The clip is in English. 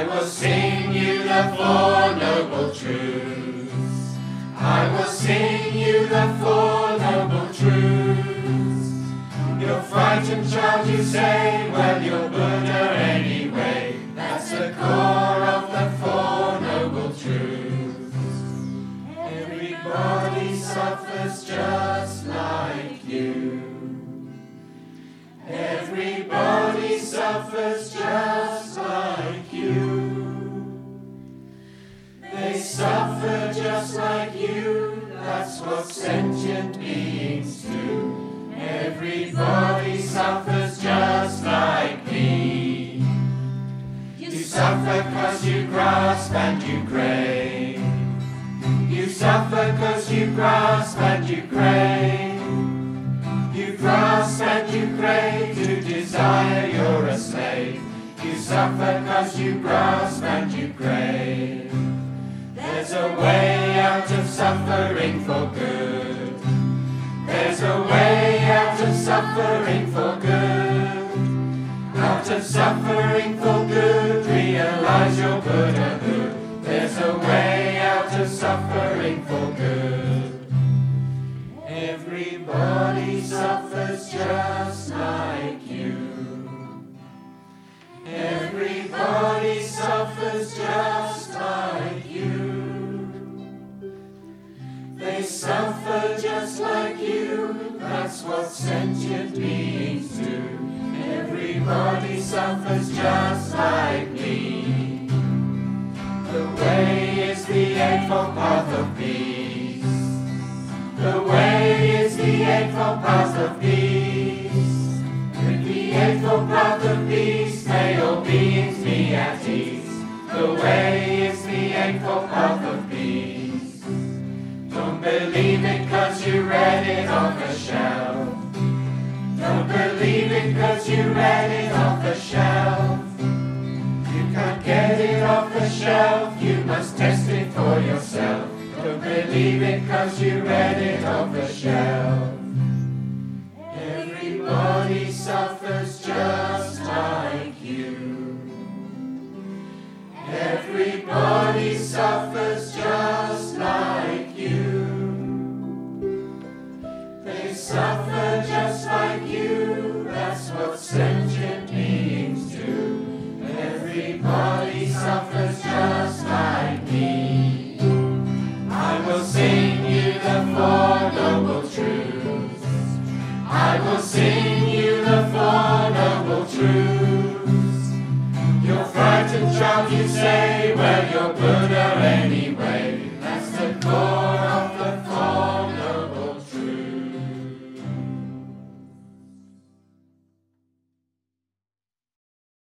I will sing you the Four Noble Truths. I will sing you the Four Noble Truths. You're frightened, child, you say, well, you're Buddha anyway. That's the core of the Four Noble Truths. Everybody suffers just like you. Everybody suffers just like you. They suffer just like you. That's what sentient beings do. Everybody suffers just like me. You suffer 'cause you grasp and you crave. You suffer 'cause you grasp and you crave. You grasp and you crave, to desire you're a slave. You suffer 'cause you grasp and you crave. There's a way out of suffering for good. There's a way out of suffering for good. Out of suffering for good, realize your Buddhahood. There's a way out of suffering for good. Everybody suffers just like you. Everybody suffers just like you. They suffer just like you. That's what sentient beings do. Everybody suffers just like me. The way is the Eightfold Path of Peace. The way is the Eightfold Path of Peace. With the Eightfold Path of Peace, may all beings be at ease. The way is the Eightfold Path of Peace. Don't believe it 'cause you read it off a shelf. Don't believe it 'cause you read it off a shelf. You can't get it off the shelf, you must test it for yourself. Don't believe it 'cause you read it off the shelf. Everybody suffers just like you. Everybody suffers just like you. They suffer just like you. That's what sentient beings do. Everybody suffers just like me. I will sing you the Four Noble Truths. I will sing you the Four Noble Truths. You're frightened, child, you say, well, you're Buddha anyway.